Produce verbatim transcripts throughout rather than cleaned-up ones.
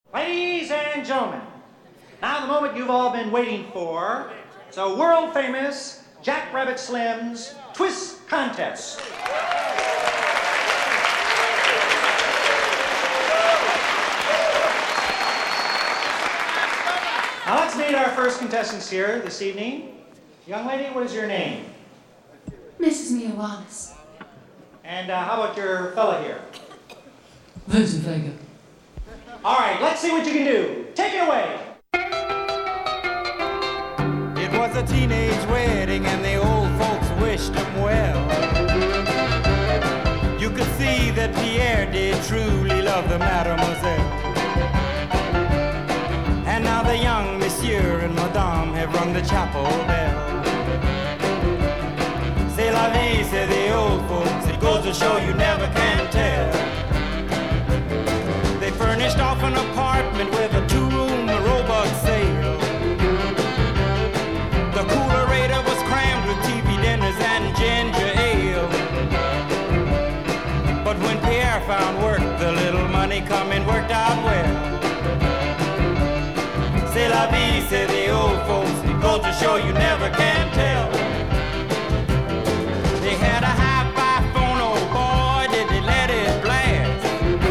Ladies and gentlemen, now the moment you've all been waiting for. It's a world-famous Jack Rabbit Slim's Twist Contest. Now let's meet our first contestants here this evening. Young lady, what is your name? Missus Mia Wallace. And uh, how about your fella here? Vincent Vega. All right, let's see what you can do. Take it away. It was a teenage wedding and the old folks wished him well. You could see that Pierre did truly love the mademoiselle. And now the young monsieur and madame have rung the chapel bell. C'est la vie, say the old folks. It goes to show you never can tell. They furnished off an apartment with a two-room robot sale. The coolerator was crammed with T V dinners and ginger ale. But when Pierre found work, the little money coming worked out well. C'est la vie, say the old folks. It goes to show you never can tell. They had a hi-fi phone, oh boy, did they let it blast.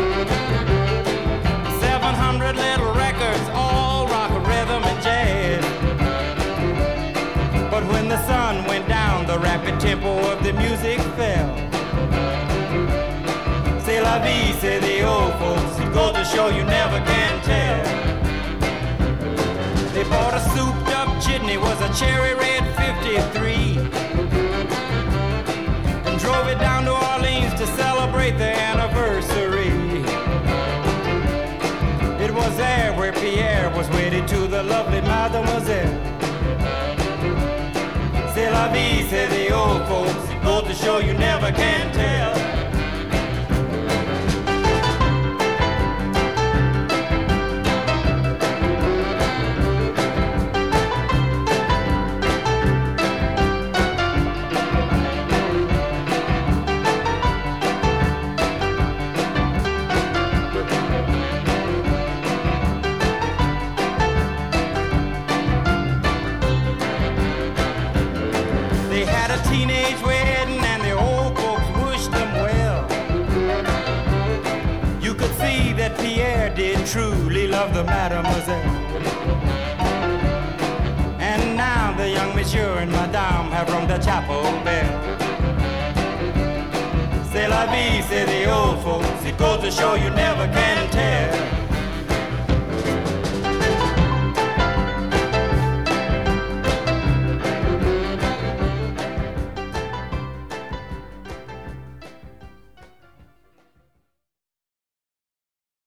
Seven hundred little records, all rock, rhythm, and jazz. But when the sun went down, the rapid tempo of the music fell. C'est la vie, say the old folks. It goes to show you never can tell. They bought a souped-up jitney, was a cherry red fifty-three, and drove it down to Orleans to celebrate their anniversary. It was there where Pierre was wedded to the lovely mademoiselle. C'est la vie, say the old folks. It goes to show you never can tell. Teenage wedding and the old folks wished them well. You could see that Pierre did truly love the mademoiselle. And now the young monsieur and madame have rung the chapel bell. C'est la vie, say the old folks. It goes to show you never can tell.